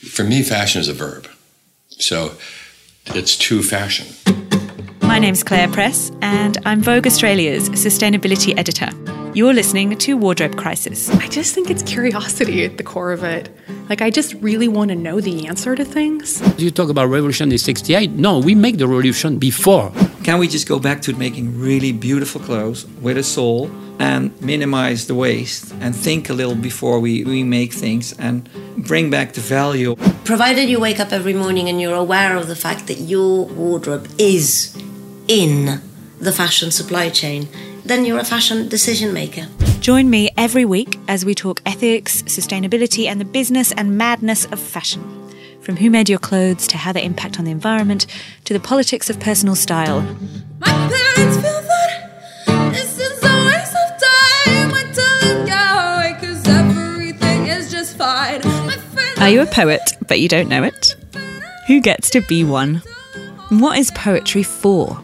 For me, fashion is a verb. So it's to fashion. My name's Claire Press, and I'm Vogue Australia's sustainability editor. You're listening to Wardrobe Crisis. I just think it's curiosity at the core of it. I just really want to know the answer to things. You talk about revolution in 68. No, we make the revolution before. Can we just go back to making really beautiful clothes with a soul and minimize the waste and think a little before we make things and bring back the value? Provided you wake up every morning and you're aware of the fact that your wardrobe is in the fashion supply chain, then you're a fashion decision maker. Join me every week as we talk ethics, sustainability, and the business and madness of fashion. From who made your clothes to how they impact on the environment to the politics of personal style. My parents feel that this is a waste of time. I tell them go away 'cause everything is just fine. Are you a poet, but you don't know it? Who gets to be one? What is poetry for?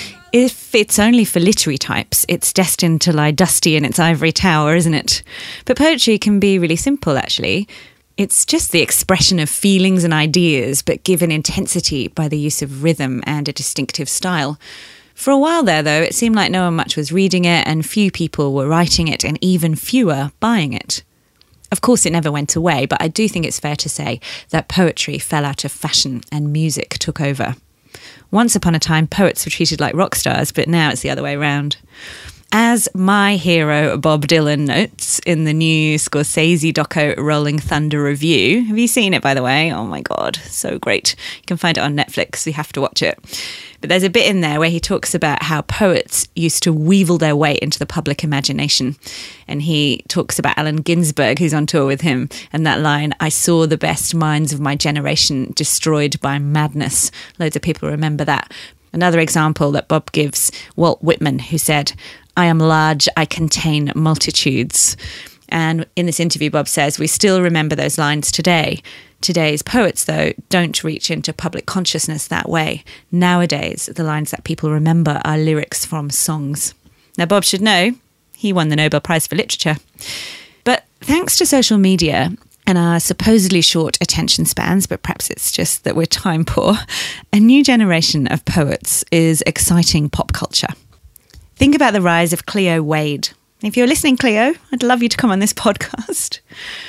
If it's only for literary types, it's destined to lie dusty in its ivory tower, isn't it? But poetry can be really simple, actually. It's just the expression of feelings and ideas, but given intensity by the use of rhythm and a distinctive style. For a while there, though, it seemed like no one much was reading it, and few people were writing it, and even fewer buying it. Of course, it never went away, but I do think it's fair to say that poetry fell out of fashion and music took over. Once upon a time, poets were treated like rock stars, but now it's the other way around. As my hero Bob Dylan notes in the new Scorsese doco Rolling Thunder Review. Have you seen it, by the way? Oh my God, so great. You can find it on Netflix, you have to watch it. But there's a bit in there where he talks about how poets used to weevil their way into the public imagination. And he talks about Allen Ginsberg, who's on tour with him, and that line, "I saw the best minds of my generation destroyed by madness." Loads of people remember that. Another example that Bob gives, Walt Whitman, who said, "I am large, I contain multitudes." And in this interview, Bob says, we still remember those lines today. Today's poets, though, don't reach into public consciousness that way. Nowadays, the lines that people remember are lyrics from songs. Now, Bob should know, he won the Nobel Prize for Literature. But thanks to social media and our supposedly short attention spans, but perhaps it's just that we're time poor, a new generation of poets is exciting pop culture. Think about the rise of Cleo Wade. If you're listening, Cleo, I'd love you to come on this podcast.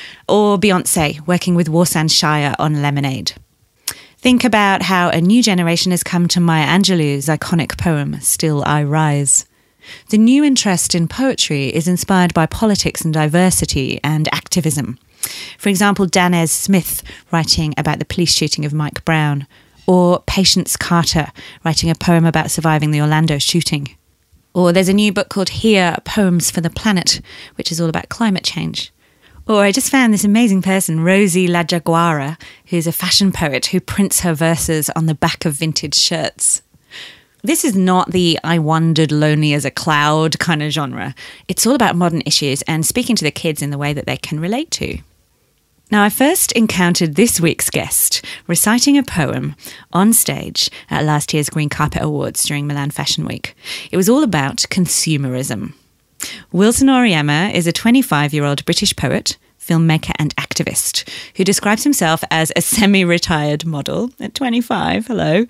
Or Beyoncé, working with Warsan Shire on Lemonade. Think about how a new generation has come to Maya Angelou's iconic poem, Still I Rise. The new interest in poetry is inspired by politics and diversity and activism. For example, Danez Smith writing about the police shooting of Mike Brown, or Patience Carter writing a poem about surviving the Orlando shooting. Or there's a new book called Here, Poems for the Planet, which is all about climate change. Or I just found this amazing person, Rosie La Jaguara, who's a fashion poet who prints her verses on the back of vintage shirts. This is not the I wandered lonely as a cloud kind of genre. It's all about modern issues and speaking to the kids in the way that they can relate to. Now, I first encountered this week's guest reciting a poem on stage at last year's Green Carpet Awards during Milan Fashion Week. It was all about consumerism. Wilson Auriemma is a 25-year-old British poet, filmmaker and activist who describes himself as a semi-retired model at 25. Hello.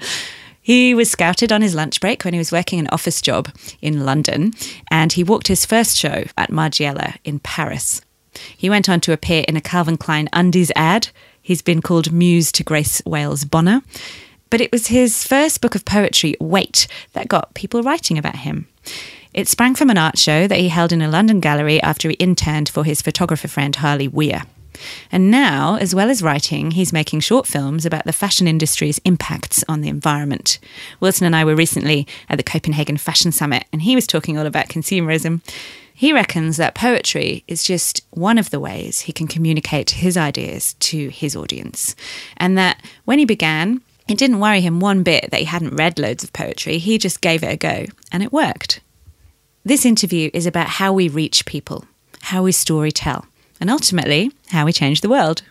He was scouted on his lunch break when he was working an office job in London, and he walked his first show at Margiela in Paris. He went on to appear in a Calvin Klein undies ad. He's been called Muse to Grace Wales Bonner. But it was his first book of poetry, Wait, that got people writing about him. It sprang from an art show that he held in a London gallery after he interned for his photographer friend Harley Weir. And now, as well as writing, he's making short films about the fashion industry's impacts on the environment. Wilson and I were recently at the Copenhagen Fashion Summit, and he was talking all about consumerism. He reckons that poetry is just one of the ways he can communicate his ideas to his audience. And that when he began, it didn't worry him one bit that he hadn't read loads of poetry. He just gave it a go, and it worked. This interview is about how we reach people, how we storytell, and ultimately, how we change the world.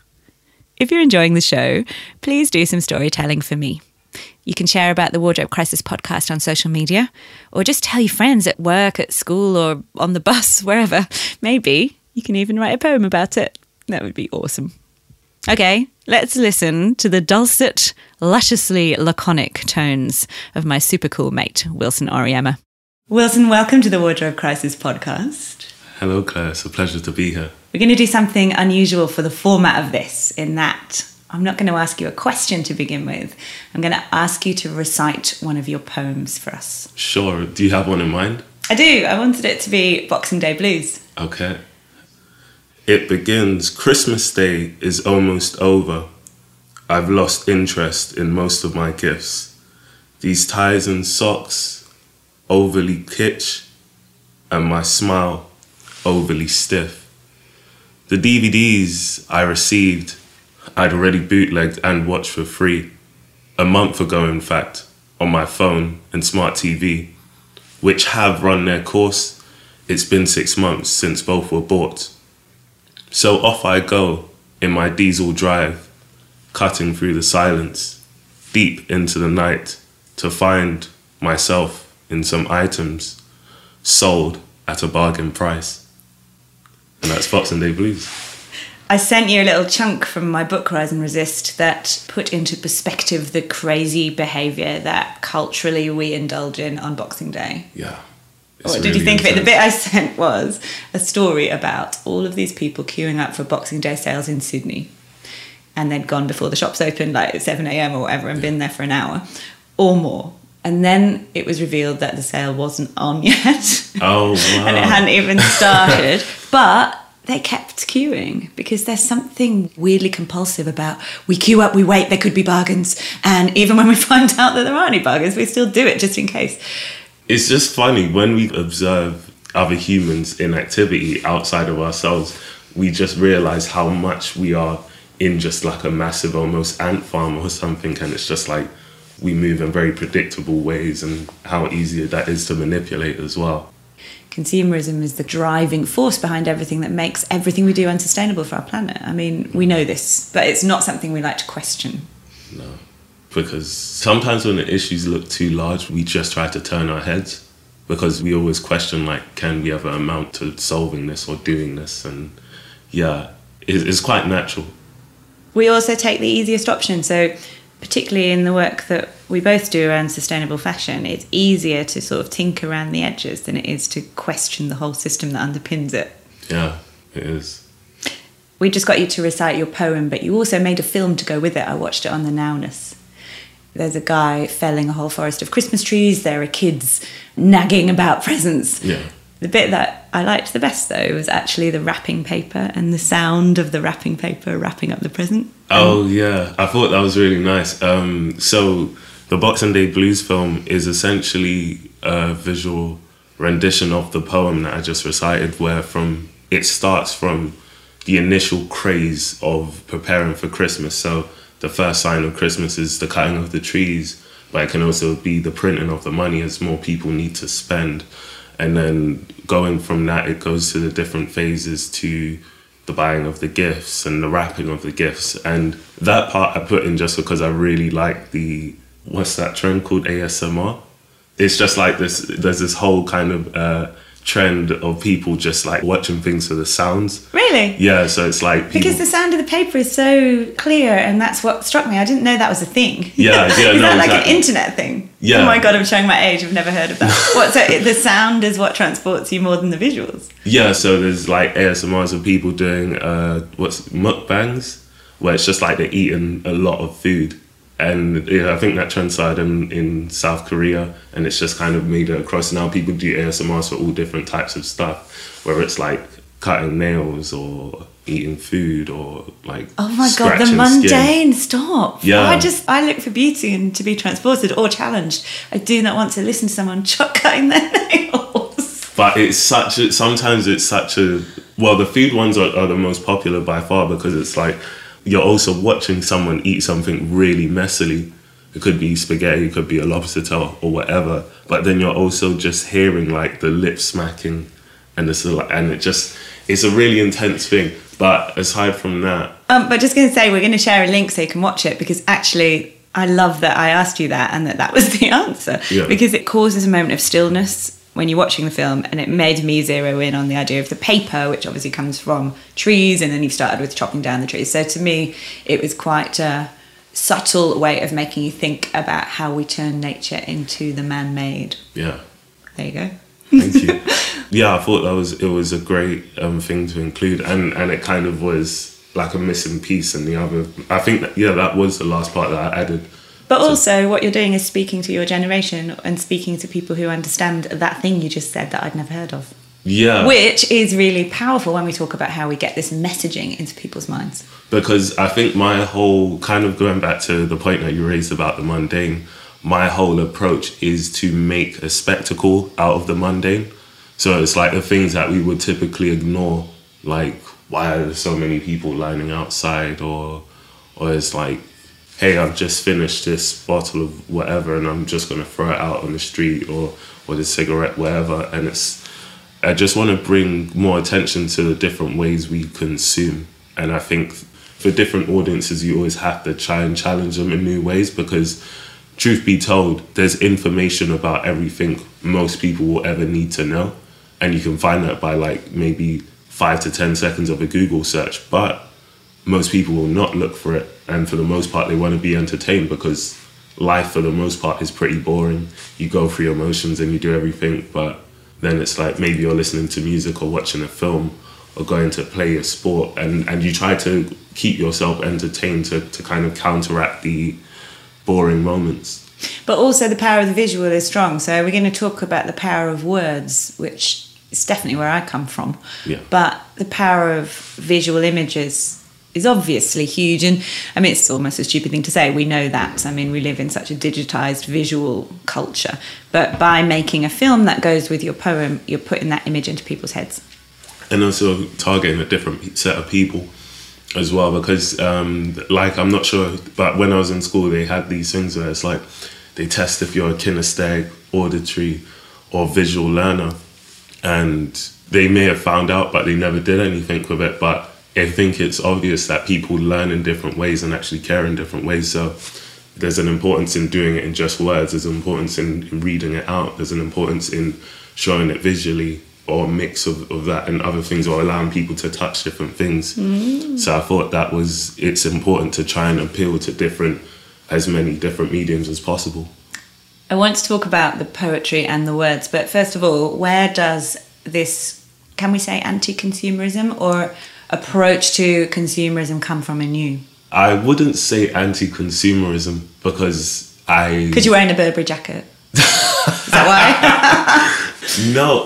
If you're enjoying the show, please do some storytelling for me. You can share about the Wardrobe Crisis podcast on social media, or just tell your friends at work, at school, or on the bus, wherever. Maybe you can even write a poem about it. That would be awesome. Okay, Let's listen to the dulcet, lusciously laconic tones of my super cool mate, Wilson Oriema. Wilson, welcome to the Wardrobe Crisis podcast. Hello, Claire. It's a pleasure to be here. We're going to do something unusual for the format of this, in that I'm not going to ask you a question to begin with. I'm going to ask you to recite one of your poems for us. Sure. Do you have one in mind? I do. I wanted it to be Boxing Day Blues. Okay. It begins, Christmas Day is almost over. I've lost interest in most of my gifts. These ties and socks, overly kitsch, and my smile, overly stiff. The DVDs I received, I'd already bootlegged and watched for free. A month ago, in fact, on my phone and smart TV, which have run their course. It's been 6 months since both were bought. So off I go in my diesel drive, cutting through the silence, deep into the night, to find myself in some items sold at a bargain price. And that's Boxing Day Blues. I sent you a little chunk from my book, Rise and Resist, that put into perspective the crazy behaviour that culturally we indulge in on Boxing Day. Yeah. What did you think of it? The bit I sent was a story about all of these people queuing up for Boxing Day sales in Sydney, and they'd gone before the shops opened, like at 7 a.m. or whatever, and been there for an hour or more. And then it was revealed that the sale wasn't on yet. Oh, wow. And it hadn't even started. But they kept queuing because there's something weirdly compulsive about we queue up, we wait, there could be bargains. And even when we find out that there aren't any bargains, we still do it just in case. It's just funny, when we observe other humans in activity outside of ourselves, we just realise how much we are in just like a massive almost ant farm or something, and it's just like we move in very predictable ways and how easy that is to manipulate as well. Consumerism is the driving force behind everything that makes everything we do unsustainable for our planet. I mean, we know this, but it's not something we like to question. No, because sometimes when the issues look too large, we just try to turn our heads, because we always question, like, can we ever amount to solving this or doing this? And yeah, it's quite natural. We also take the easiest option. So particularly in the work that we both do around sustainable fashion, it's easier to sort of tinker around the edges than it is to question the whole system that underpins it. Yeah, it is. We just got you to recite your poem, but you also made a film to go with it. I watched it on the Nowness. There's a guy felling a whole forest of Christmas trees. There are kids nagging about presents. Yeah. The bit that I liked the best, though, was actually the wrapping paper and the sound of the wrapping paper wrapping up the present. Oh, yeah. I thought that was really nice. So the Boxing Day Blues film is essentially a visual rendition of the poem that I just recited, where it starts from the initial craze of preparing for Christmas. So the first sign of Christmas is the cutting of the trees, but it can also be the printing of the money as more people need to spend. And then going from that, it goes to the different phases to the buying of the gifts and the wrapping of the gifts. And that part I put in just because I really like what's that trend called, ASMR? It's just like there's this whole kind of trend of people just like watching things for the sounds. Really? Yeah, so it's like people... Because the sound of the paper is so clear, and that's what struck me. I didn't know that was a thing. Yeah, Is no, that like exactly. an internet thing? Yeah. Oh my God, I'm showing my age. I've never heard of that. So the sound is what transports you more than the visuals? Yeah, so there's like ASMRs of people doing mukbangs, where it's just like they're eating a lot of food. And yeah, I think that trend started in South Korea, and it's just kind of made it across. Now people do ASMRs for all different types of stuff, whether it's like cutting nails or eating food or like Oh my God, the scratching mundane, skin. stop. Yeah. I look for beauty and to be transported or challenged. I do not want to listen to someone cutting their nails. But sometimes it's such a, well, the food ones are the most popular by far, because it's like, you're also watching someone eat something really messily. It could be spaghetti, it could be a lobster tail or whatever. But then you're also just hearing like the lip smacking, and it's a really intense thing. But aside from that, But just going to say, we're going to share a link so you can watch it, because actually I love that I asked you that and that was the answer. Yeah. Because it causes a moment of stillness when you're watching the film, and it made me zero in on the idea of the paper, which obviously comes from trees, and then you've started with chopping down the trees. So to me, it was quite a subtle way of making you think about how we turn nature into the man-made. Yeah. There you go. Thank you. Yeah, I thought it was a great thing to include, and it kind of was like a missing piece in the other. I think that was the last part that I added. But also, what you're doing is speaking to your generation and speaking to people who understand that thing you just said that I'd never heard of. Yeah. Which is really powerful when we talk about how we get this messaging into people's minds. Because I think my whole, kind of going back to the point that you raised about the mundane, my whole approach is to make a spectacle out of the mundane. So it's like the things that we would typically ignore, like why are there so many people lining outside, or it's like, hey, I've just finished this bottle of whatever and I'm just going to throw it out on the street, or the cigarette, whatever. And I just want to bring more attention to the different ways we consume. And I think for different audiences, you always have to try and challenge them in new ways, because truth be told, there's information about everything most people will ever need to know. And you can find that by like maybe 5 to 10 seconds of a Google search. But most people will not look for it. And for the most part, they want to be entertained, because life for the most part is pretty boring. You go through your emotions and you do everything. But then it's like maybe you're listening to music or watching a film or going to play a sport. And you try to keep yourself entertained to kind of counteract the boring moments. But also the power of the visual is strong. So we're going to talk about the power of words, which is definitely where I come from. Yeah. But the power of visual images is obviously huge. And I mean, it's almost a stupid thing to say. We know that. I mean, we live in such a digitized visual culture. But by making a film that goes with your poem, you're putting that image into people's heads. And also targeting a different set of people as well, because like, I'm not sure, but when I was in school, they had these things where it's like they test if you're a kinesthetic, auditory or visual learner, and they may have found out, but they never did anything with it. But I think it's obvious that people learn in different ways and actually care in different ways. So there's an importance in doing it in just words, there's an importance in reading it out, there's an importance in showing it visually, or a mix of that and other things, or allowing people to touch different things. So I thought it's important to try and appeal to as many different mediums as possible. I want to talk about the poetry and the words, but first of all, where does this, can we say anti-consumerism or approach to consumerism come from in you? I wouldn't say anti-consumerism, because Because you're wearing a Burberry jacket. Is that why? No,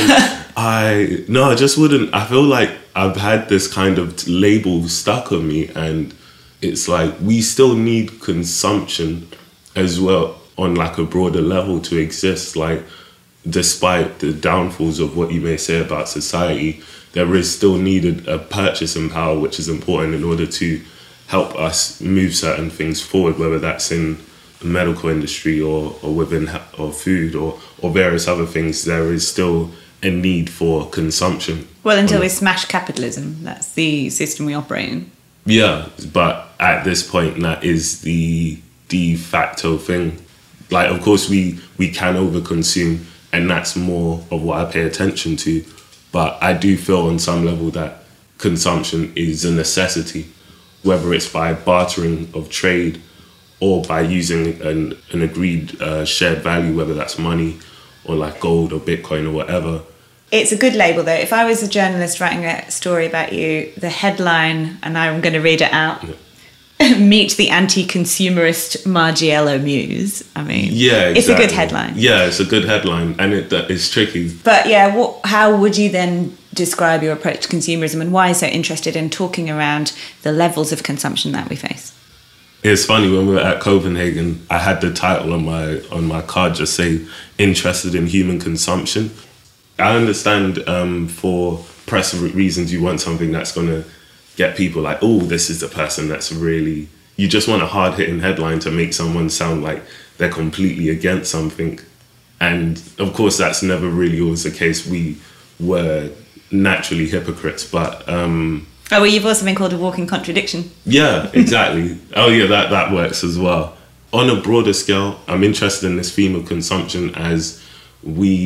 I just wouldn't. I feel like I've had this kind of label stuck on me, and it's like we still need consumption as well on like a broader level to exist. Like, despite the downfalls of what you may say about society, there is still needed a purchasing power, which is important in order to help us move certain things forward, whether that's in the medical industry or within or food or various other things. There is still a need for consumption. Well, until we smash capitalism, that's the system we operate in. Yeah, but at this point, that is the de facto thing. Like, of course, we can overconsume, and that's more of what I pay attention to. But I do feel on some level that consumption is a necessity, whether it's by bartering of trade or by using an agreed shared value, whether that's money or like gold or Bitcoin or whatever. It's a good label, though. If I was a journalist writing a story about you, the headline, and I'm going to read it out, Meet the anti-consumerist Margiela Muse. I mean, yeah, exactly. It's a good headline. Yeah, it's a good headline, and it's tricky. But yeah, how would you then describe your approach to consumerism, and why so interested in talking around the levels of consumption that we face? It's funny, when we were at Copenhagen, I had the title on my card just say "Interested in Human Consumption." I understand for press reasons you want something that's going to get people like, oh, this is the person that's really... You just want a hard-hitting headline to make someone sound like they're completely against something. And of course, that's never really always the case. We were naturally hypocrites, but... Oh, well, you've also been called a walking contradiction. Yeah, exactly. Oh, yeah, that works as well. On a broader scale, I'm interested in this theme of consumption as we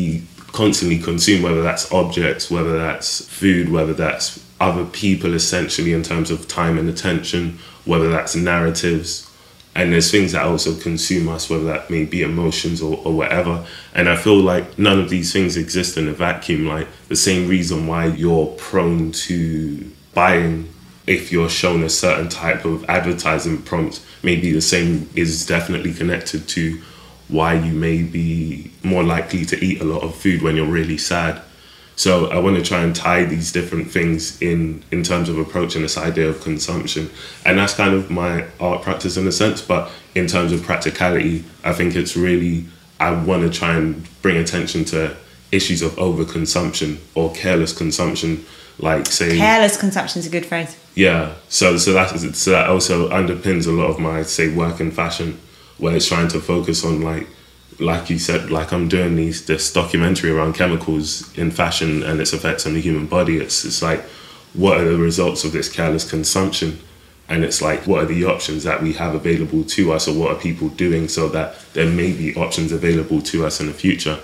constantly consume, whether that's objects, whether that's food, whether that's other people essentially in terms of time and attention, whether that's narratives. And there's things that also consume us, whether that may be emotions or whatever. And I feel like none of these things exist in a vacuum. Like the same reason why you're prone to buying if you're shown a certain type of advertising prompt, maybe the same is definitely connected to why you may be more likely to eat a lot of food when you're really sad. So I want to try and tie these different things in terms of approaching this idea of consumption. And that's kind of my art practice in a sense. But in terms of practicality, I think it's really, I want to try and bring attention to issues of overconsumption or careless consumption. Like say careless consumption is a good phrase. Yeah. So that also underpins a lot of my, say, work in fashion, where it's trying to focus on like you said, like I'm doing this documentary around chemicals in fashion and its effects on the human body. It's like, what are the results of this careless consumption? And it's like, what are the options that we have available to us, or what are people doing so that there may be options available to us in the future?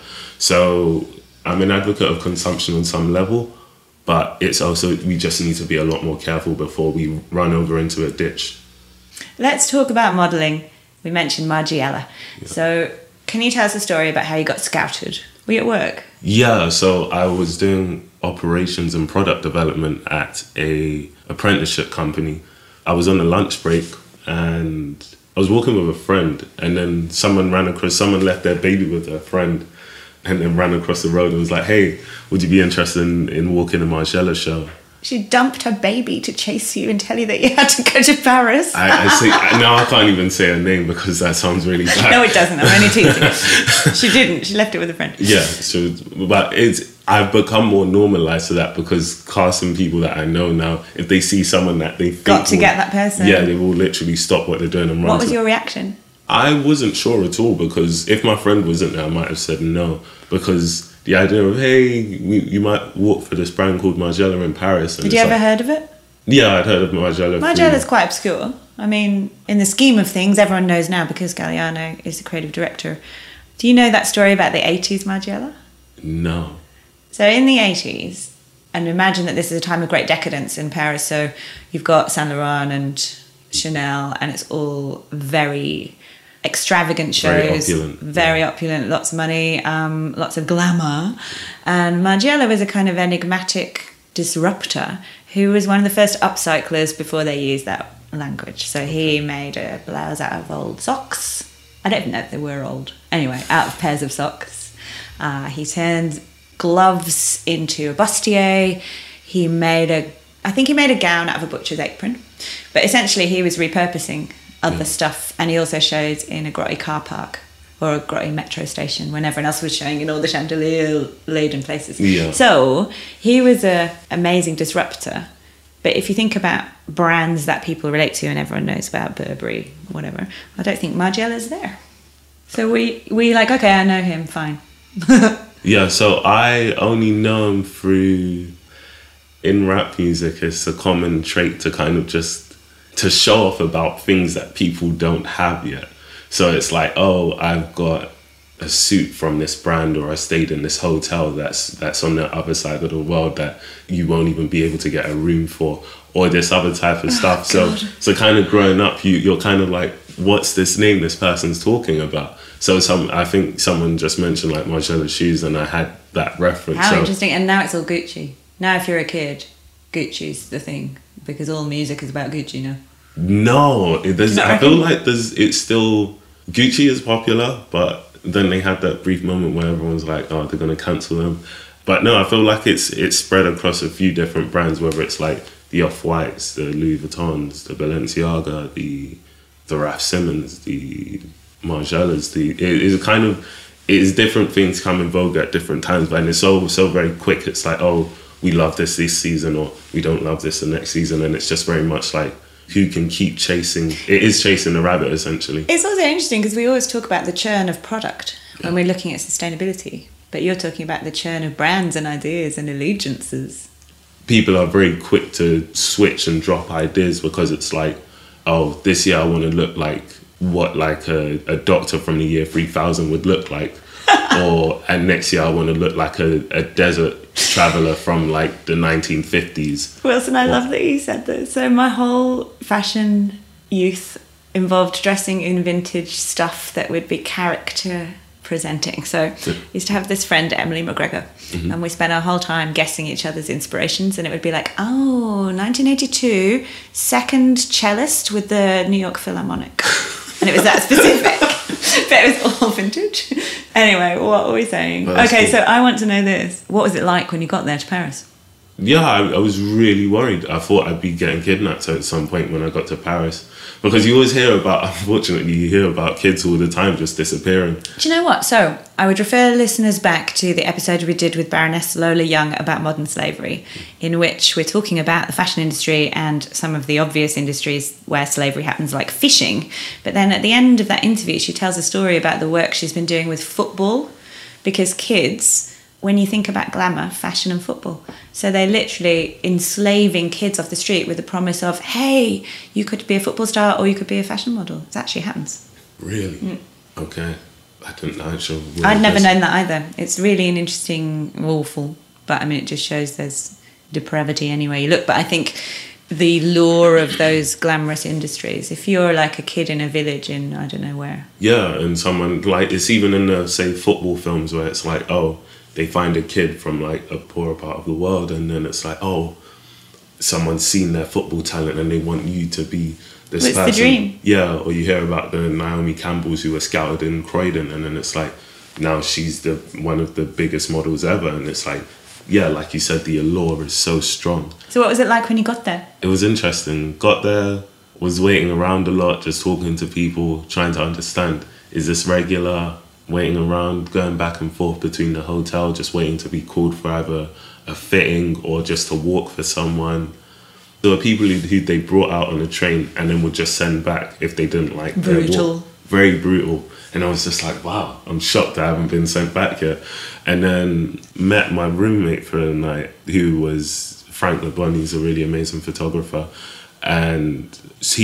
So I'm an advocate of consumption on some level, but it's also, we just need to be a lot more careful before we run over into a ditch. Let's talk about modelling. We mentioned Margiela. Yeah. So can you tell us a story about how you got scouted? Were you at work? Yeah, so I was doing operations and product development at a apprenticeship company. I was on a lunch break and I was walking with a friend, and then someone left their baby with their friend and then ran across the road and was like, hey, would you be interested in walking a Margiela show? She dumped her baby to chase you and tell you that you had to go to Paris. Now I can't even say her name because that sounds really bad. No, it doesn't. I'm only teasing. She didn't. She left it with a friend. Yeah, but I've become more normalised to that, because casting people that I know now, if they see someone that they think got to get that person. Yeah, they will literally stop what they're doing and run. What was your reaction? I wasn't sure at all, because if my friend wasn't there, I might have said no, because the idea of, hey, you might walk for this brand called Margiela in Paris. And Had you ever heard of it? Yeah, I'd heard of Margiela. Margiela's quite obscure. I mean, in the scheme of things, everyone knows now because Galliano is the creative director. Do you know that story about the 80s Margiela? No. So in the 80s, and imagine that this is a time of great decadence in Paris, so you've got Saint Laurent and Chanel, and it's all very extravagant shows, very opulent, lots of money, lots of glamour. And Margiela was a kind of enigmatic disruptor who was one of the first upcyclers before they used that language. So he made a blouse out of old socks. I don't even know if they were old. Anyway, out of pairs of socks. He turned gloves into a bustier. I think he made a gown out of a butcher's apron. But essentially he was repurposing other stuff, and he also showed in a grotty car park or a grotty metro station when everyone else was showing in all the chandelier-laden places. Yeah. So he was an amazing disruptor. But if you think about brands that people relate to and everyone knows about, Burberry, whatever, I don't think Margiela's there. So we like, okay, I know him, fine. Yeah, so I only know him through, in rap music, it's a common trait to kind of just to show off about things that people don't have yet. So it's like, oh, I've got a suit from this brand, or I stayed in this hotel that's on the other side of the world that you won't even be able to get a room for, or this other type of stuff. So kind of growing up, you're kind of like, what's this name this person's talking about? So I think someone just mentioned like Margiela shoes, and I had that reference. How interesting. And now it's all Gucci. Now if you're a kid, Gucci's the thing, because all music is about Gucci now. No, I feel like it's still, Gucci is popular, but then they had that brief moment where everyone's like, oh, they're going to cancel them. But no, I feel like it's spread across a few different brands, whether it's like the Off-Whites, the Louis Vuittons, the Balenciaga, the Raf Simons, the Margielas. It is different things come in vogue at different times, but it's so very quick. It's like, oh, we love this season, or we don't love this the next season, and it's just very much like, who can keep chasing? It is chasing the rabbit, essentially. It's also interesting because we always talk about the churn of product when we're looking at sustainability, but you're talking about the churn of brands and ideas and allegiances. People are very quick to switch and drop ideas because it's like, oh, this year I want to look like what like a doctor from the year 3000 would look like. and next year I want to look like a desert traveller from like the 1950s. Wilson, I love that you said that. So my whole fashion youth involved dressing in vintage stuff that would be character presenting. So I used to have this friend, Emily McGregor, and we spent our whole time guessing each other's inspirations, and it would be like, 1982, second cellist with the New York Philharmonic. And it was that specific. But it was all vintage. Anyway, what were we saying? Well, okay, cool. So I want to know this. What was it like when you got there to Paris? Yeah, I was really worried. I thought I'd be getting kidnapped at some point when I got to Paris. Because you always hear about, unfortunately, you hear about kids all the time just disappearing. Do you know what? So I would refer listeners back to the episode we did with Baroness Lola Young about modern slavery, in which we're talking about the fashion industry and some of the obvious industries where slavery happens, like fishing. But then at the end of that interview, she tells a story about the work she's been doing with football, because kids, when you think about glamour, fashion and football, so they're literally enslaving kids off the street with the promise of, hey, you could be a football star or you could be a fashion model. It actually happens. Really? Okay. I didn't know. I'd never known that either. It's really an interesting, awful, but I mean, it just shows there's depravity anywhere you look. But I think the lure of those glamorous industries, if you're like a kid in a village in, I don't know where. Yeah, and someone, like, it's even in the, say, football films where it's like, oh, they find a kid from like a poorer part of the world, and then it's like, oh, someone's seen their football talent and they want you to be this It's person. the dream. Yeah, or you hear about the Naomi Campbells who were scouted in Croydon, and then it's like, now she's one of the biggest models ever, and it's like, yeah, like you said, the allure is so strong. So what was it like when you got there? It was interesting. Got there, was waiting around a lot, just talking to people, trying to understand, is this regular? Waiting around, going back and forth between the hotel, just waiting to be called for either a fitting or just to walk for someone. There were people who they brought out on the train and then would just send back if they didn't like their Brutal. walk. Very brutal. And I was just like, wow, I'm shocked I haven't been sent back yet. And then met my roommate for the night, who was Frank LeBon. He's a really amazing photographer. And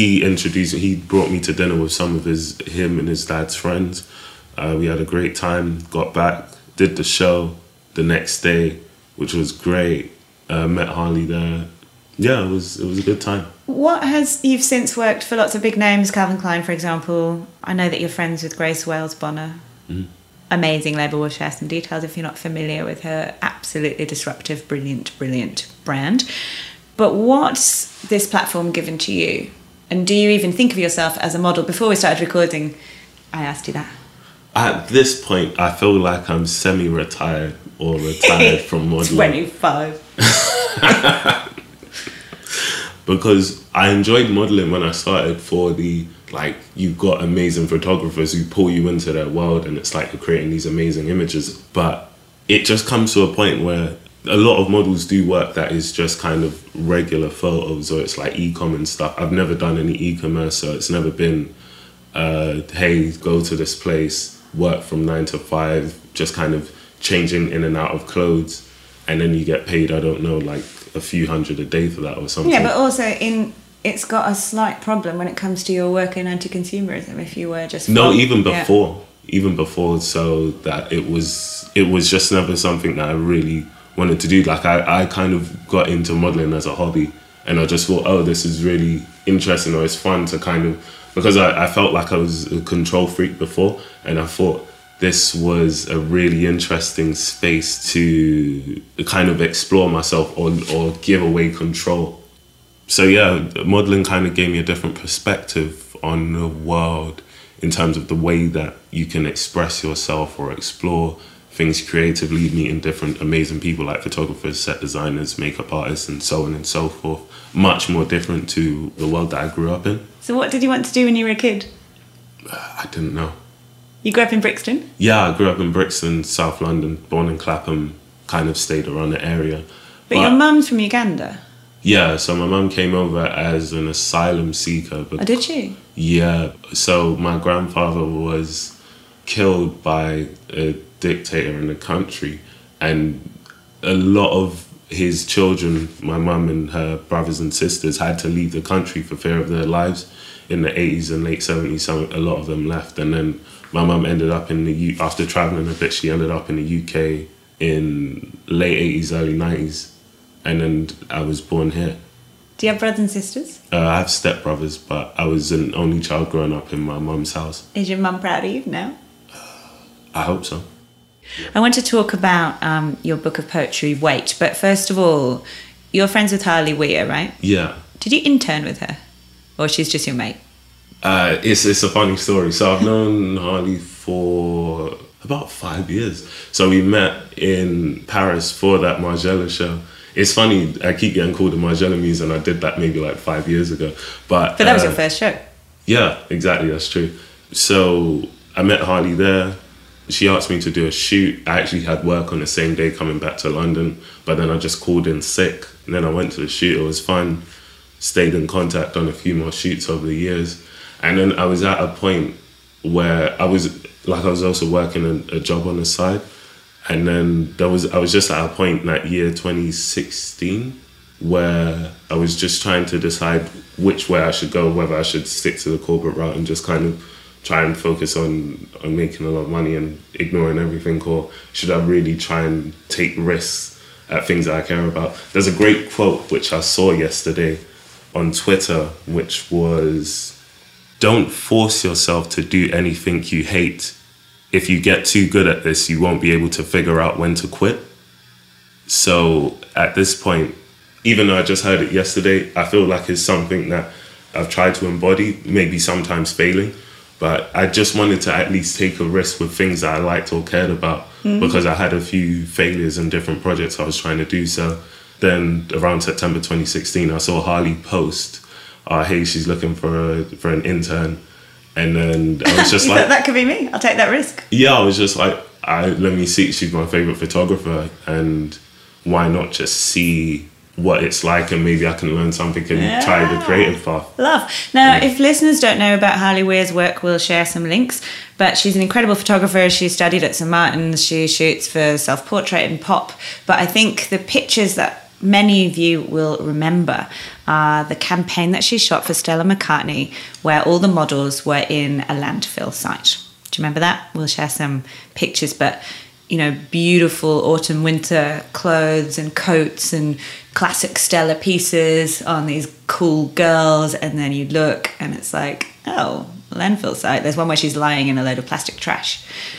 he brought me to dinner with some of him and his dad's friends. We had a great time, got back, did the show the next day, which was great. Met Harley there. Yeah, it was a good time. You've since worked for lots of big names, Calvin Klein, for example. I know that you're friends with Grace Wales Bonner. Amazing label. We'll share some details if you're not familiar with her absolutely disruptive, brilliant brand. But what's this platform given to you? And do you even think of yourself as a model? Before we started recording, I asked you that. At this point, I feel like I'm semi-retired or retired from modeling. 25. Because I enjoyed modeling when I started for you've got amazing photographers who pull you into their world, and it's like you're creating these amazing images. But it just comes to a point where a lot of models do work that is just kind of regular photos, or it's like e-com and stuff. I've never done any e-commerce, so it's never been, hey, go to this place, work from 9 to 5, just kind of changing in and out of clothes, and then you get paid, I don't know, like a few $100 a day for that or something. Yeah, but also it's got a slight problem when it comes to your work in anti-consumerism. If you were just even before, so that it was just never something that I really wanted to do. Like I kind of got into modeling as a hobby, and I just thought, oh, this is really interesting, or it's fun to kind of, because I felt like I was a control freak before, and I thought this was a really interesting space to kind of explore myself or give away control. So yeah, modeling kind of gave me a different perspective on the world in terms of the way that you can express yourself or explore things creatively, meeting different amazing people like photographers, set designers, makeup artists, and so on and so forth. Much more different to the world that I grew up in. So what did you want to do when you were a kid? I didn't know. You grew up in Brixton? Yeah, I grew up in Brixton, South London, born in Clapham, kind of stayed around the area. But your mum's from Uganda? Yeah, so my mum came over as an asylum seeker. Oh, did she? Yeah, so my grandfather was killed by a dictator in the country, and a lot of his children, my mum and her brothers and sisters, had to leave the country for fear of their lives. in the 80s and late 70s, a lot of them left. And then my mum ended up in the after traveling a bit, she ended up in the UK in late 80s, early 90s. And then I was born here. Do you have brothers and sisters? I have stepbrothers, but I was an only child growing up in my mum's house. Is your mum proud of you now? I hope so. I want to talk about your book of poetry, Wait. But first of all, you're friends with Harley Weir, right? Yeah. Did you intern with her? Or she's just your mate? It's a funny story. So I've known Harley for about 5 years. So we met in Paris for that Margiela show. It's funny, I keep getting called the Margiela Muse, and I did that maybe like 5 years ago. But that was your first show? Yeah, exactly, that's true. So I met Harley there. She asked me to do a shoot. I actually had work on the same day coming back to London, but then I just called in sick. And then I went to the shoot. It was fun. Stayed in contact on a few more shoots over the years. And then I was at a point where I was also working a job on the side. And then I was just at a point in that year 2016 where I was just trying to decide which way I should go, whether I should stick to the corporate route and just kind of try and focus on making a lot of money and ignoring everything, or should I really try and take risks at things that I care about. There's a great quote which I saw yesterday on Twitter, which was, "Don't force yourself to do anything you hate. If you get too good at this, you won't be able to figure out when to quit." So at this point, even though I just heard it yesterday, I feel like it's something that I've tried to embody, maybe sometimes failing. But I just wanted to at least take a risk with things that I liked or cared about, because I had a few failures in different projects I was trying to do. So then around September 2016, I saw Harley post, "Hey, she's looking for an intern." And then I was just like, that could be me. I'll take that risk. Yeah, I was just like, let me see. She's my favorite photographer, and why not just see what it's like, and maybe I can learn something and try the creative path. Love. Now, if listeners don't know about Harley Weir's work, we'll share some links. But she's an incredible photographer. She studied at St. Martin's. She shoots for self-portrait and pop. But I think the pictures that many of you will remember are the campaign that she shot for Stella McCartney, where all the models were in a landfill site. Do you remember that? We'll share some pictures, but beautiful autumn winter clothes and coats and classic Stella pieces on these cool girls, and then you look and it's like, oh, landfill site. There's one where she's lying in a load of plastic trash.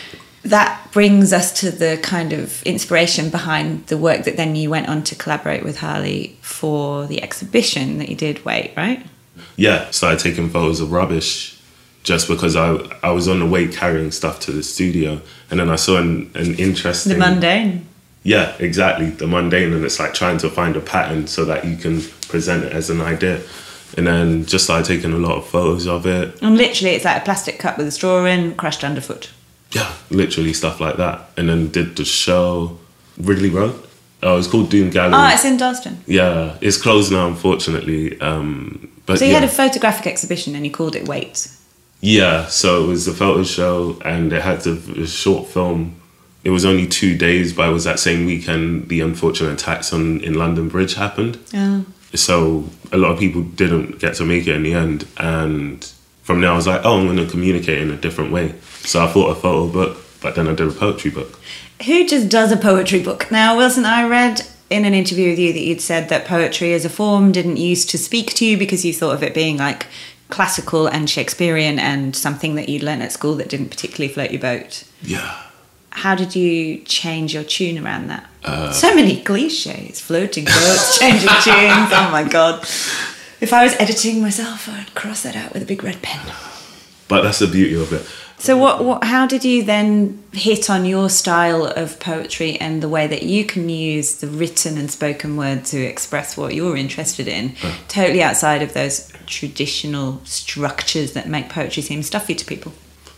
That brings us to the kind of inspiration behind the work that then you went on to collaborate with Harley for the exhibition that you did, Wait, right? Yeah, started taking photos of rubbish just because I was on the way carrying stuff to the studio, and then I saw an interesting... The mundane. Yeah, exactly, the mundane, and it's like trying to find a pattern so that you can present it as an idea. And then just started taking a lot of photos of it. And literally it's like a plastic cup with a straw in, crushed underfoot. Yeah, literally stuff like that. And then did the show, Ridley Road. Oh, it's called Doom Gallery. Oh, it's in Dalston. Yeah, it's closed now, unfortunately. But so you had a photographic exhibition and you called it Wait. Yeah, so it was the photo show, and it had a short film. It was only 2 days, but it was that same weekend the unfortunate attacks in London Bridge happened. Oh. So a lot of people didn't get to make it in the end, and from there I was like, oh, I'm going to communicate in a different way. So I thought a photo book, but then I did a poetry book. Who just does a poetry book? Now, Wilson, I read in an interview with you that you'd said that poetry as a form didn't used to speak to you because you thought of it being like classical and Shakespearean and something that you'd learnt at school that didn't particularly float your boat. Yeah. How did you change your tune around that? So many cliches. Floating boats, changing tunes. Oh my God. If I was editing myself, I'd cross that out with a big red pen. But that's the beauty of it. So how did you then hit on your style of poetry and the way that you can use the written and spoken word to express what you're interested in, totally outside of those traditional structures that make poetry seem stuffy to people?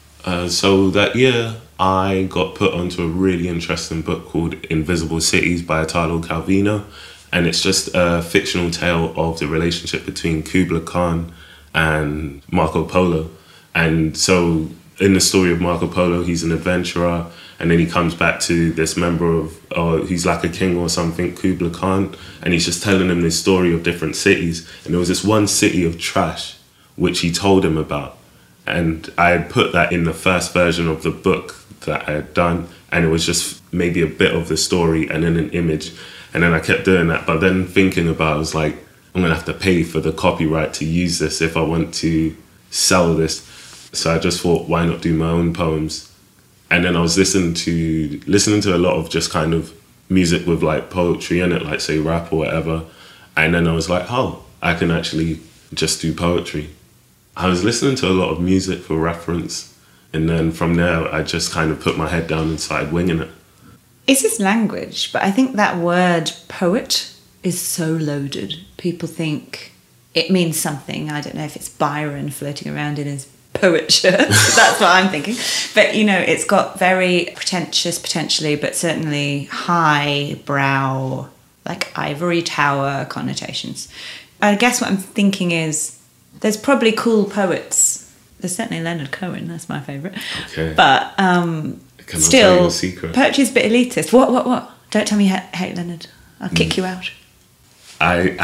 So that year, I got put onto a really interesting book called Invisible Cities by Italo Calvino. And it's just a fictional tale of the relationship between Kubla Khan and Marco Polo. And so in the story of Marco Polo, he's an adventurer, and then he comes back to this member of, he's like a king or something, Kubla Khan, and he's just telling him this story of different cities. And there was this one city of trash which he told him about. And I had put that in the first version of the book that I had done, and it was just maybe a bit of the story and then an image. And then I kept doing that, but then thinking about it, I was like, I'm gonna have to pay for the copyright to use this if I want to sell this. So I just thought, why not do my own poems? And then I was listening to a lot of just kind of music with like poetry in it, like say rap or whatever. And then I was like, oh, I can actually just do poetry. I was listening to a lot of music for reference, and then from there I just kind of put my head down and started winging it. It's his language, but I think that word poet is so loaded. People think it means something. I don't know if it's Byron floating around in his poet shirt. That's what I'm thinking. But, you know, it's got very pretentious, potentially, but certainly high brow, like ivory tower connotations. I guess what I'm thinking is there's probably cool poets. There's certainly Leonard Cohen, that's my favourite. Okay. But Can still, I tell you a secret? poetry's a bit elitist. What? Don't tell me you hate Leonard. I'll kick you out. I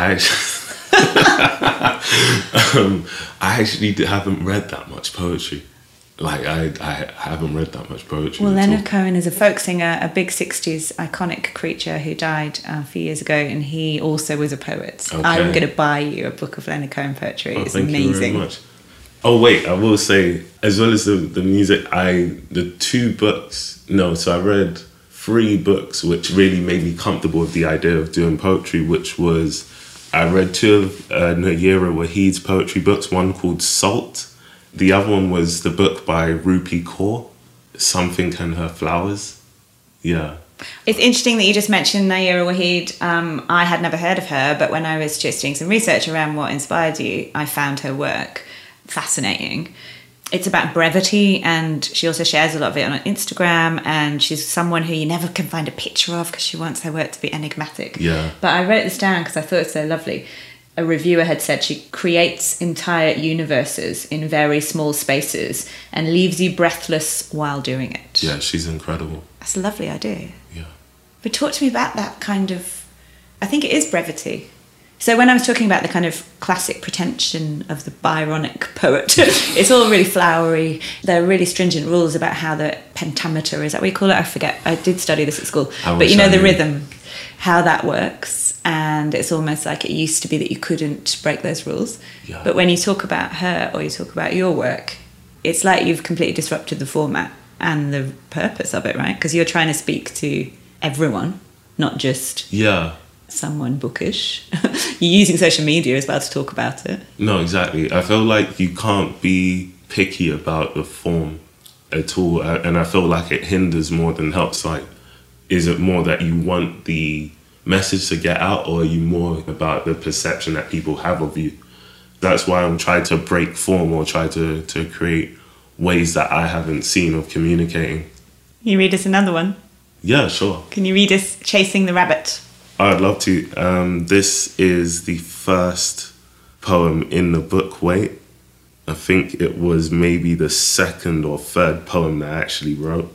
actually haven't read that much poetry. Like, I haven't read that much poetry. Well, at Leonard all. Cohen is a folk singer, a big 60s iconic creature who died a few years ago, and he also was a poet. Okay. I'm going to buy you a book of Leonard Cohen poetry. Oh, It's thank amazing. you very much. Oh, wait, I will say, as well as the music, the 2 books, so I read 3 books which really made me comfortable with the idea of doing poetry, which was, I read 2 of Nayira Waheed's poetry books, one called Salt. The other one was the book by Rupi Kaur, Something and Her Flowers. Yeah. It's interesting that you just mentioned Nayira Waheed. I had never heard of her, but when I was just doing some research around what inspired you, I found her work fascinating. It's about brevity, and she also shares a lot of it on Instagram, and she's someone who you never can find a picture of because she wants her work to be enigmatic. Yeah. But I wrote this down because I thought it was so lovely. A reviewer had said she creates entire universes in very small spaces and leaves you breathless while doing it. Yeah, she's incredible. That's a lovely idea. Yeah. But talk to me about that kind of, I think it is brevity. So when I was talking about the kind of classic pretension of the Byronic poet, it's all really flowery. There are really stringent rules about how the pentameter, is that what you call it? I forget. I did study this at school. But you know, the rhythm, how that works. And it's almost like it used to be that you couldn't break those rules. Yeah. But when you talk about her or you talk about your work, it's like you've completely disrupted the format and the purpose of it, right? Because you're trying to speak to everyone, not just someone bookish. You're using social media as well to talk about it. No, exactly. I feel like you can't be picky about the form at all, and I feel like it hinders more than helps. Like, is it more that you want the message to get out, or are you more about the perception that people have of you? That's why I'm trying to break form or try to create ways that I haven't seen of communicating. Can you read us another one? Yeah, sure. Can you read us Chasing the Rabbit? I'd love to. This is the first poem in the book. Wait, I think it was maybe the 2nd or 3rd poem that I actually wrote.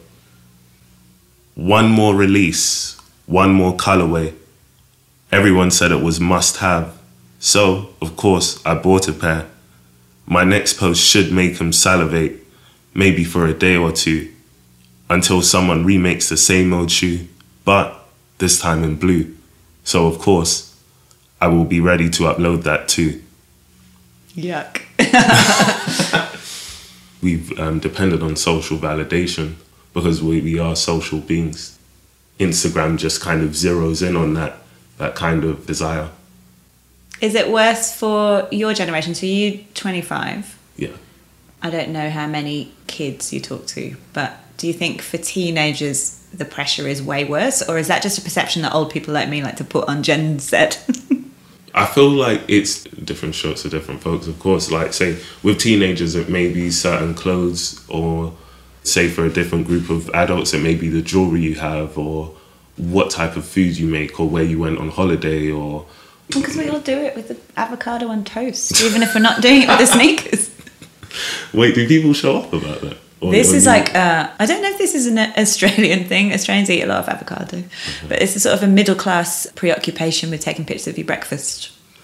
One more release, one more colorway. Everyone said it was must have. So, of course, I bought a pair. My next post should make him salivate, maybe for a day or 2, until someone remakes the same old shoe, but this time in blue. So, of course, I will be ready to upload that too. Yuck. We've depended on social validation because we are social beings. Instagram just kind of zeroes in on that kind of desire. Is it worse for your generation? So you 25. Yeah. I don't know how many kids you talk to, but do you think for teenagers the pressure is way worse, or is that just a perception that old people like me like to put on Gen Z? I feel like it's different strokes for different folks, of course. Like, say, with teenagers, it may be certain clothes, or say for a different group of adults, it may be the jewelry you have, or what type of food you make, or where you went on holiday, or... Because we all do it with the avocado on toast, even if we're not doing it with the sneakers. Wait, do people show up about that? This is like, I don't know if this is an Australian thing. Australians eat a lot of avocado. But it's a sort of a middle-class preoccupation with taking pictures of your breakfast.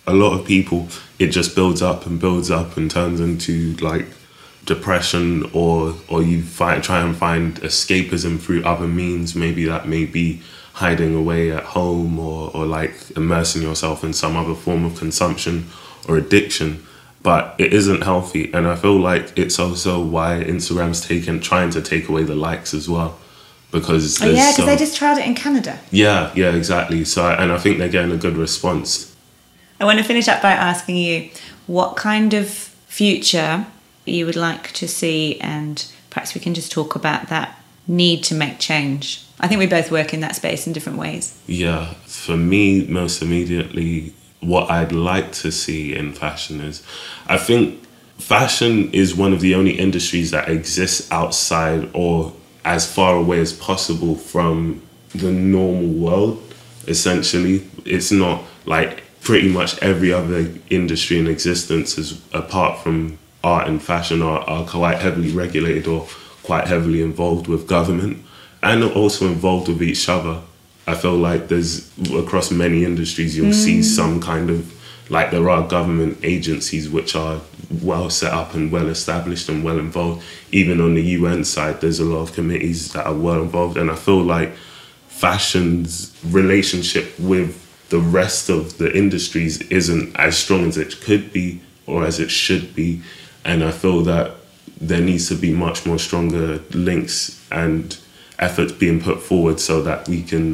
a lot of people, it just builds up and turns into like depression, or you try and find escapism through other means. Maybe that may be hiding away at home, or like immersing yourself in some other form of consumption or addiction. But it isn't healthy, and I feel like it's also why Instagram's trying to take away the likes as well, because because they just tried it in Canada. Yeah, exactly. So and I think they're getting a good response. I want to finish up by asking you what kind of future you would like to see, and perhaps we can just talk about that need to make change. I think we both work in that space in different ways. Yeah, for me, most immediately, what I'd like to see in fashion is, I think fashion is one of the only industries that exists outside or as far away as possible from the normal world, essentially. It's not like pretty much every other industry in existence, is apart from art and fashion, are quite heavily regulated or quite heavily involved with government, and also involved with each other. I feel like there's, across many industries, you'll see some kind of, like there are government agencies which are well set up and well established and well involved. Even on the UN side, there's a lot of committees that are well involved. And I feel like fashion's relationship with the rest of the industries isn't as strong as it could be or as it should be. And I feel that there needs to be much more stronger links and efforts being put forward so that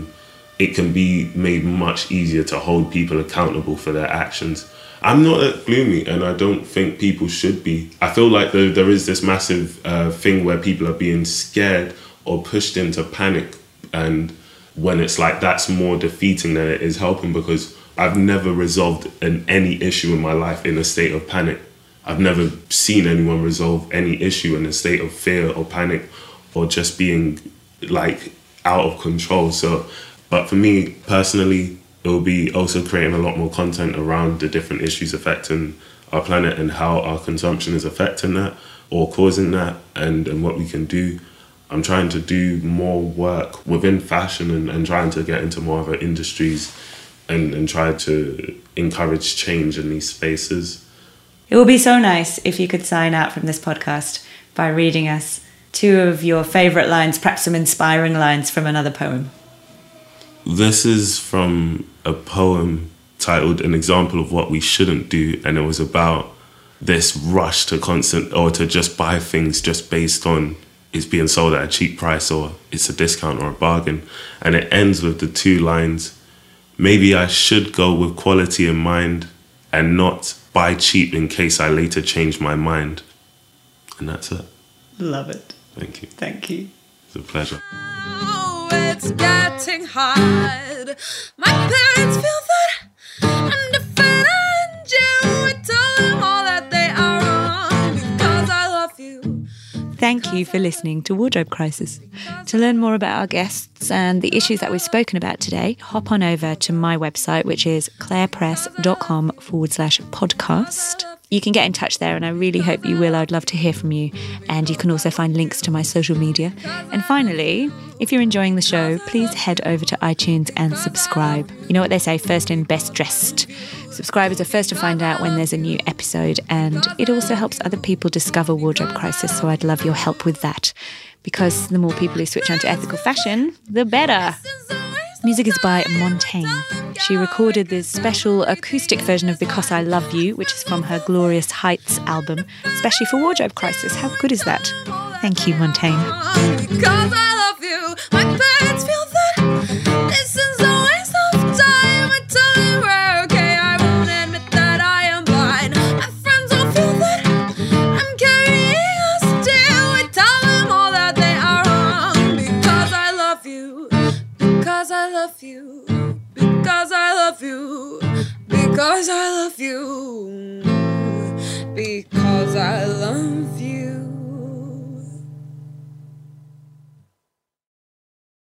it can be made much easier to hold people accountable for their actions. I'm not that gloomy, and I don't think people should be. I feel like there is this massive thing where people are being scared or pushed into panic, and when it's like that's more defeating than it is helping, because I've never resolved any issue in my life in a state of panic. I've never seen anyone resolve any issue in a state of fear or panic or just being like out of control. So, but for me personally, it will be also creating a lot more content around the different issues affecting our planet and how our consumption is affecting that or causing that, and what we can do. I'm trying to do more work within fashion and trying to get into more other industries and try to encourage change in these spaces. It would be so nice if you could sign out from this podcast by reading us 2 of your favourite lines, perhaps some inspiring lines from another poem. This is from a poem titled An Example of What We Shouldn't Do, and it was about this rush to just buy things just based on it's being sold at a cheap price or it's a discount or a bargain. And it ends with the 2 lines, maybe I should go with quality in mind and not buy cheap in case I later change my mind. And that's it. Love it. Thank you. Thank you. It's a pleasure. Oh, it's getting hard. My parents feel that I'm different and you. I tell them all that they are wrong because I love you. Thank you for listening to Wardrobe Crisis. To learn more about our guests and the issues that we've spoken about today, hop on over to my website, which is clairepress.com/podcast. You can get in touch there, and I really hope you will. I'd love to hear from you. And you can also find links to my social media. And finally, if you're enjoying the show, please head over to iTunes and subscribe. You know what they say, first in, best dressed. Subscribers are first to find out when there's a new episode, and it also helps other people discover Wardrobe Crisis, so I'd love your help with that, because the more people who switch on to ethical fashion, the better. Music is by Montaigne. She recorded this special acoustic version of Because I Love You, which is from her Glorious Heights album, especially for Wardrobe Crisis. How good is that? Thank you, Montaigne. Because I love you. My parents feel that this is a waste of time. I tell them we're okay. I won't admit that I am blind. My friends all feel that I'm carrying a steal. I tell them all that they are wrong. Because I love you. Because I love you. Because I love you. Because I love you.